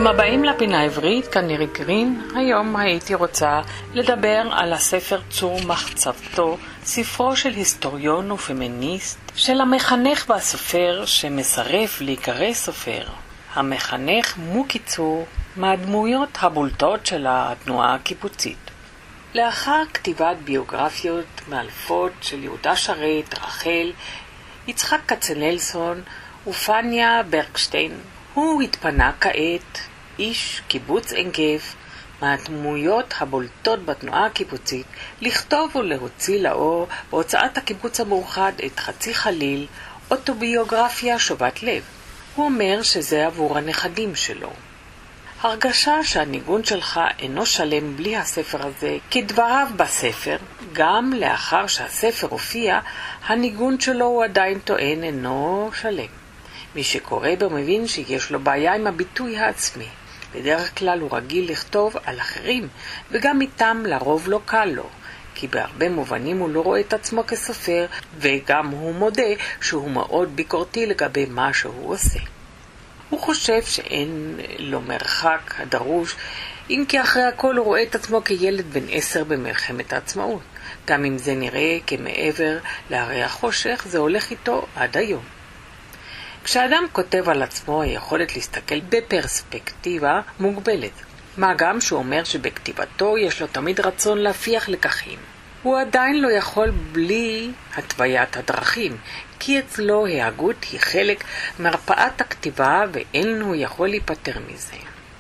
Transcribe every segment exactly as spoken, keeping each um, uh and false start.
ברוכים הבאים לפינה העברית, כאן נירית גרין. היום הייתי רוצה לדבר על הספר צור מחצבתו, ספרו של היסטוריון ופמיניסט, של המחנך והסופר שמסרב להיקרא סופר. המחנך מוקי צור, מהדמויות הבולטות של התנועה הקיבוצית. לאחר כתיבת ביוגרפיות מאלפות של יהודה שרת, רחל, יצחק כצנלסון ופניה ברקשטיין, הוא התפנה כעת, איש קיבוץ עין גב, מהדמויות הבולטות בתנועה הקיבוצית, לכתוב ולהוציא לאור בהוצאת הקיבוץ המאוחד את חצי חליל, אוטוביוגרפיה שובת לב. הוא אומר שזה עבור הנכדים שלו. הרגשה שהניגון שלך אינו שלם בלי הספר הזה, כדבריו בספר, גם לאחר שהספר הופיע, הניגון שלו הוא עדיין טוען אינו שלם. מי שקורא בו מבין שיש לו בעיה עם הביטוי העצמי. בדרך כלל הוא רגיל לכתוב על אחרים, וגם איתם לרוב לא קל לו, כי בהרבה מובנים הוא לא רואה את עצמו כסופר, וגם הוא מודה שהוא מאוד ביקורתי לגבי מה שהוא עושה. הוא חושב שאין לו מרחק הדרוש, אם כי אחרי הכל הוא רואה את עצמו כילד בן עשר במלחמת העצמאות. גם אם זה נראה כמעבר להרי החושך, זה הולך איתו עד היום. כשאדם כותב על עצמו, היכולת להסתכל בפרספקטיבה מוגבלת. מה גם שהוא אומר שבכתיבתו יש לו תמיד רצון להפיח לקחים. הוא עדיין לא יכול בלי התוויית הדרכים, כי אצלו ההגות היא חלק מרפאת הכתיבה ואין הוא יכול להיפטר מזה.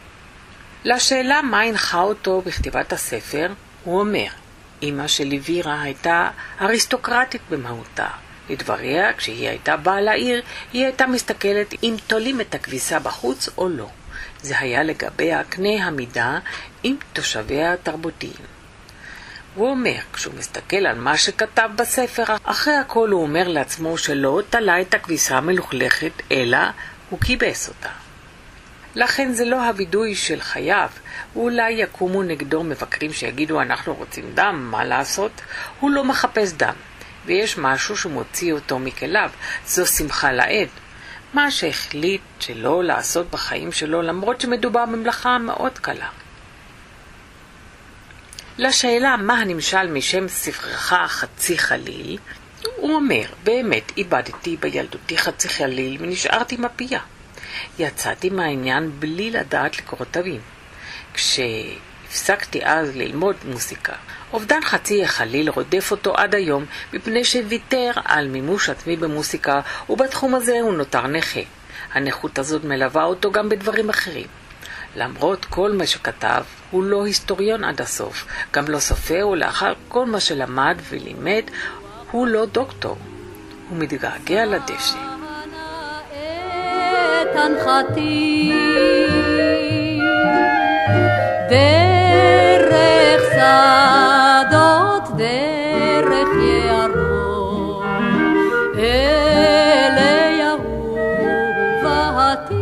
לשאלה מה הנחה אותו בכתיבת הספר, הוא אומר, אמא שלי וירה הייתה אריסטוקרטית במהותה. לדבריה, כשהיא הייתה באה לעיר, היא הייתה מסתכלת אם תולים את הכביסה בחוץ או לא. זה היה לגבי הקנה המידה עם תושביה התרבותיים. הוא אומר, כשהוא מסתכל על מה שכתב בספר, אחרי הכל הוא אומר לעצמו שלא תלה את הכביסה המלוכלכת, אלא הוא קיבס אותה. לכן זה לא הווידוי של חייו, ואולי יקומו נגדו מבקרים שיגידו אנחנו רוצים דם, מה לעשות? הוא לא מחפש דם. ויש משהו שמוציא אותו מכליו, זו שמחה לעד. מה שהחליט שלא לעשות בחיים שלו, למרות שמדובר במלאכה מאוד קלה. לשאלה מה הנמשל משם ספרך חצי חליל, הוא אומר, באמת איבדתי בילדותי חצי חליל ונשארתי מפייה. יצאתי מהעניין בלי לדעת לקרוא תווים. כשהפסקתי אז ללמוד מוסיקה, אובדן חצי החליל רודף אותו עד היום, מפני שוויתר על מימוש עצמי במוסיקה, ובתחום הזה הוא נותר נכה. הנכות הזאת מלווה אותו גם בדברים אחרים. למרות כל מה שכתב, הוא לא היסטוריון עד הסוף, גם לא סופר, ולאחר כל מה שלמד ולימד, הוא לא דוקטור. הוא מתגעגע לדשא. דרך שדות, דרך יערות, אלי אהובתי.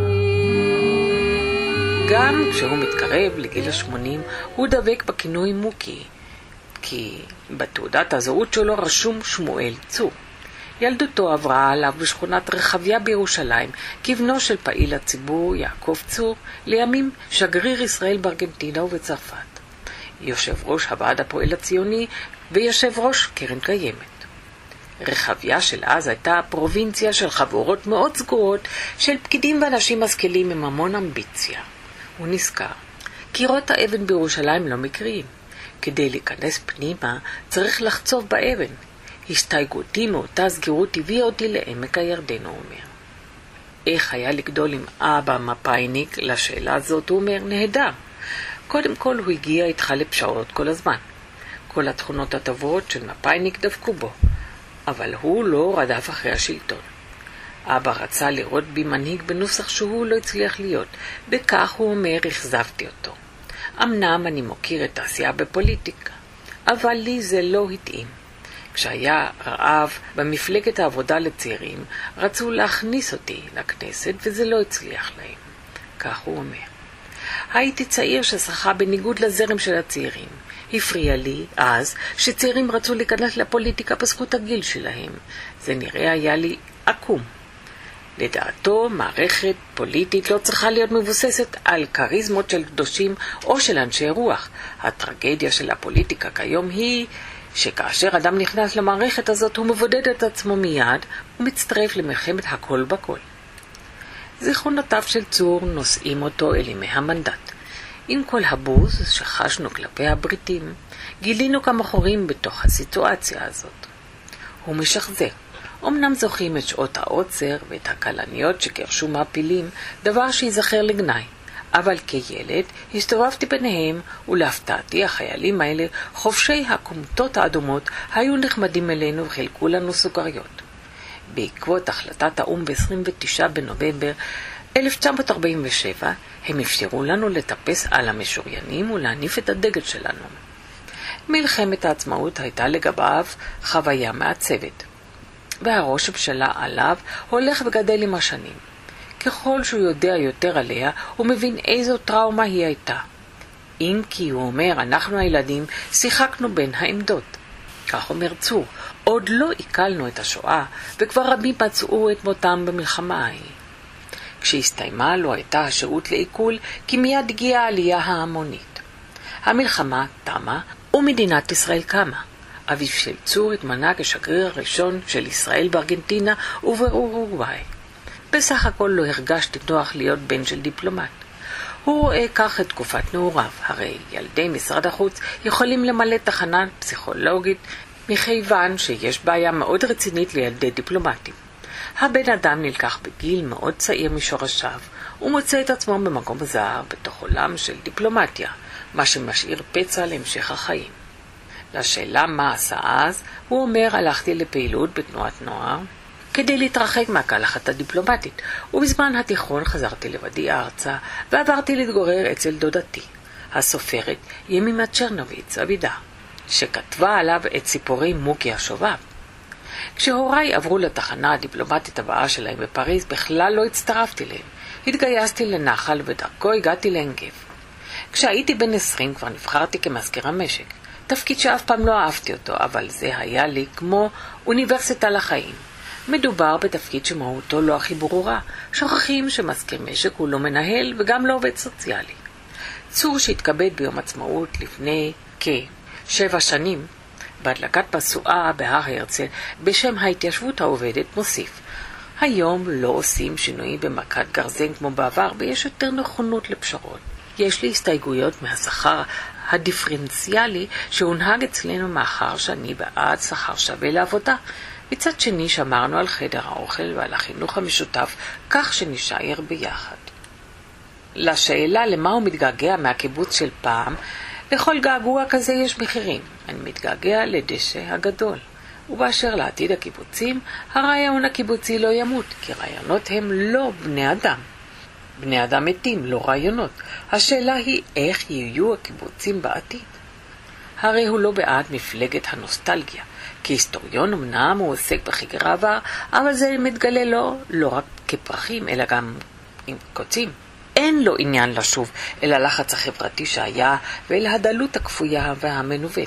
גם כשהוא מתקרב לגיל השמונים, הוא דבק בכינוי מוקי, כי בתעודת הזהות שלו רשום שמואל צור. ילדותו עברה עליו בשכונת רחביה בירושלים, כבנו של פעיל הציבור יעקב צור, לימים שגריר ישראל בארגנטינה ובצרפת. יושב ראש הוועד הפועל הציוני ויושב ראש קרן קיימת. רחביה של אז הייתה פרובינציה של חבורות מאוד סגורות של פקידים ואנשים משכילים עם המון אמביציה. הוא נזכר, קירות האבן בירושלים לא מקריים. כדי להיכנס פנימה צריך לחצוב באבן. הסתייגותי מאותה סגירות הביאה אותי לעמק הירדן, הוא אומר. איך היה לגדול עם אבא מפאיניק? לשאלה הזאת הוא אומר, נהדר. קודם כל הוא הגיע איתך לפשרות כל הזמן. כל התכונות הטובות של מפאיניק דבקו בו, אבל הוא לא רדף אחרי השלטון. אבא רצה לראות בי מנהיג בנוסח שהוא לא הצליח להיות, בכך הוא אומר, הכזבתי אותו. אמנם אני מוכיר את העשייה בפוליטיקה, אבל לי זה לא התאים. כשהיה רעב במפלגת העבודה לצעירים, רצו להכניס אותי לכנסת וזה לא הצליח להם. כך הוא אומר. הייתי צעיר ששחה בניגוד לזרם של הצעירים. הפריע לי אז שצעירים רצו להיכנס לפוליטיקה בזכות הגיל שלהם. זה נראה היה לי עקום. לדעתו, מערכת פוליטית לא צריכה להיות מבוססת על קריזמות של קדושים או של אנשי רוח. הטרגדיה של הפוליטיקה כיום היא שכאשר אדם נכנס למערכת הזאת הוא מבודד את עצמו מיד ומצטרף למלחמת הכל בכל. זיכרונותיו של צור נושאים אותו אל ימי המנדט. עם כל הבוז שחשנו כלפי הבריטים, גילינו כמה חורים בתוך הסיטואציה הזאת. הוא משחזר. אמנם זוכים את שעות העוצר ואת הקלניות שגרשו מעפילים, דבר שיזכר לגנאי. אבל כילד הסתובבתי ביניהם, ולהפתעתי החיילים האלה, חובשי הכומתות האדומות, היו נחמדים אלינו וחילקו לנו סוכריות. בעקבות החלטת האום ב-עשרים ותשעה בנובמבר אלף תשע מאות ארבעים ושבע, הם אפשרו לנו לטפס על המשוריינים ולהניף את הדגל שלנו. מלחמת העצמאות הייתה לגביו חוויה מעצבת, והרושם שלה עליו הולך וגדל עם השנים. ככל שהוא יודע יותר עליה, הוא מבין איזו טראומה היא הייתה. אם כי הוא אומר, אנחנו הילדים שיחקנו בין העמדות. כך אומר צור, עוד לא עיכלנו את השואה, וכבר רבים מצאו את מותם במלחמה ההיא. כשהסתיימה לו הייתה השהות לעיכול, כי מיד הגיעה העלייה ההמונית. המלחמה תמה, ומדינת ישראל קמה. אביו של צור התמנה כשגריר הראשון של ישראל בארגנטינה ובאורוגוואי. בסך הכל לא הרגשתי נוח להיות בן של דיפלומט. הוא רואה כך את תקופת נעוריו, הרי ילדי משרד החוץ יכולים למלא תחנה פסיכולוגית מכיוון שיש בעיה מאוד רצינית לילדי דיפלומטים. הבן אדם נלקח בגיל מאוד צעיר משורשיו, ומוצא את עצמו במקום זר בתוך עולם של דיפלומטיה, מה שמשאיר פצע להמשך החיים. לשאלה מה עשה אז, הוא אומר, הלכתי לפעילות בתנועת נוער, כדי להתרחק מהקלחת הדיפלומטית, ובזמן התיכון חזרתי לבדי ארצה, ועברתי להתגורר אצל דודתי, הסופרת ימימה צ'רנוביץ אבידה, שכתבה עליו את סיפורי מוקי השובב. כשהוריי עברו לתחנה הדיפלומטית הבאה שלהם בפריז, בכלל לא הצטרפתי להם. התגייסתי לנחל ודרכו הגעתי לאנגב. כשהייתי בן עשרים כבר נבחרתי כמזכיר המשק, תפקיד שאף פעם לא אהבתי אותו, אבל זה היה לי כמו אוניברסיטה לחיים. מדובר בתפקיד שמהותו לא הכי ברורה, שוכחים שמזכיר משק הוא לא מנהל וגם לא עובד סוציאלי. צור שהתכבד ביום עצמאות לפני כשבע שנים, בהדלקת משואה בהר הרצל בשם ההתיישבות העובדת מוסיף. היום לא עושים שינויים במכת גרזן כמו בעבר ויש יותר נכונות לפשרות. יש לי הסתייגויות מהשכר הדיפרנציאלי שהונהג אצלנו מאחר שאני בעד שכר שווה לעבודה. מצד שני שמרנו על חדר האוכל ועל החינוך המשותף כך שנשאר ביחד. לשאלה למה הוא מתגעגע מהקיבוץ של פעם, לכל געגוע כזה יש מחירים. אני מתגעגע לדשא הגדול. ובאשר לעתיד הקיבוצים, הרעיון הקיבוצי לא ימות, כי רעיונות הם לא בני אדם. בני אדם מתים, לא רעיונות. השאלה היא איך יהיו הקיבוצים בעתיד. הרי הוא לא בעד מפלגת הנוסטלגיה. כהיסטוריון אמנם הוא עוסק בחקר העבר, אבל זה מתגלה לו לא רק כפרחים, אלא גם עם קוצים. אין לו עניין לשוב אל הלחץ החברתי שהיה ואל הדלות הכפויה והמנוונת.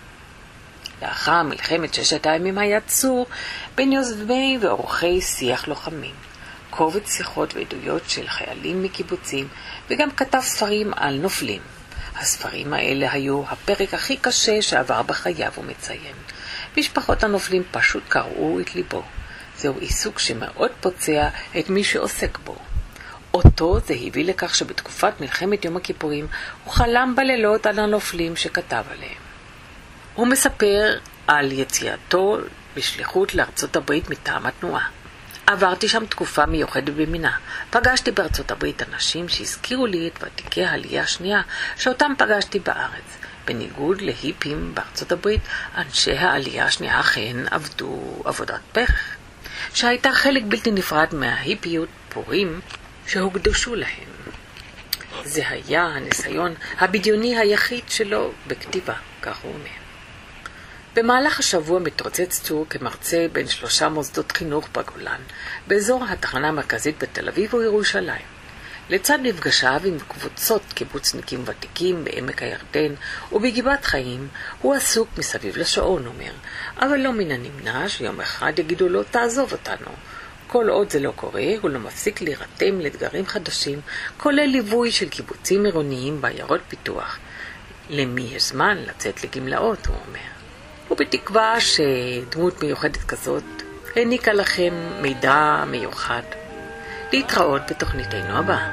לאחר מלחמת ששת הימים היה צור בין יוזמי ועורכי שיח לוחמים, קובץ שיחות ועדויות של חיילים מקיבוצים, וגם כתב ספרים על נופלים. הספרים האלה היו הפרק הכי קשה שעבר בחייו, הוא מציין. משפחות הנופלים פשוט קראו את ליבו. זהו עיסוק שמאוד פוצע את מי שעוסק בו. אותו זה הביא לכך שבתקופת מלחמת יום הכיפורים הוא חלם בלילות על הנופלים שכתב עליהם. הוא מספר על יציאתו בשליחות לארצות הברית מטעם התנועה. עברתי שם תקופה מיוחדת במינה. פגשתי בארצות הברית אנשים שהזכירו לי את ותיקי העלייה השנייה שאותם פגשתי בארץ. בניגוד להיפים בארצות הברית, אנשי העלייה השנייה אכן עבדו עבודת פרך, שהייתה חלק בלתי נפרד מההיפיות פורים שהוקדשו להם. זה היה הניסיון הבדיוני היחיד שלו בכתיבה, כך הוא אומר. במהלך השבוע מתרוצץ צור כמרצה בין שלושה מוסדות חינוך בגולן, באזור התחנה המרכזית בתל אביב וירושלים. לצד מפגשיו עם קבוצות קיבוצניקים ותיקים בעמק הירדן ובגבעת חיים, הוא עסוק מסביב לשעון, אומר, אבל לא מן הנמנע שיום אחד יגידו לו תעזוב אותנו. כל עוד זה לא קורה, הוא לא מפסיק להירתם לאתגרים חדשים, כולל ליווי של קיבוצים עירוניים בעיירות פיתוח. למי יש זמן לצאת לגמלאות, הוא אומר. ובתקווה שדמות מיוחדת כזאת העניקה לכם מידע מיוחד. להתראות בתוכניתנו הבאה.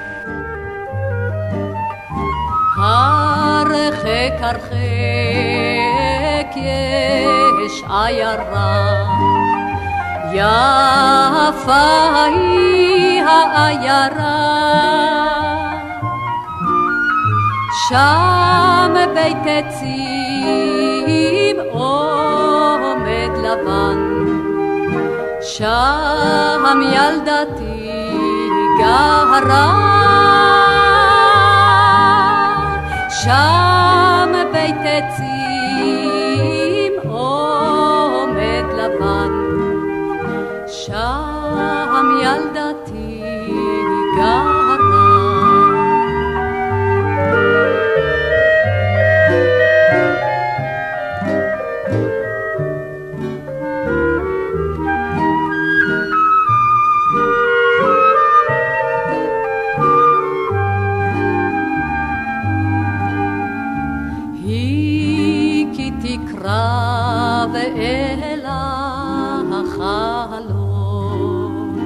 הרחק הרחק יש עיירה, יפה היא העיירה, שם בית עצים עומד לבן, שם ילדתי גרה, שם בית עצים עומד לבן, שם ילדתי גרה. ואל החלום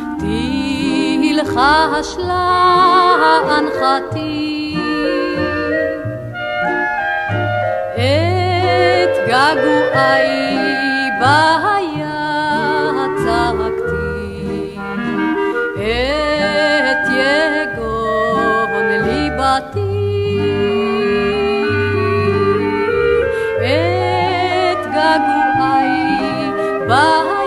תלחש להנחתי את געגועי ביד צעקתי, את יגון ליבתי געגועי ביד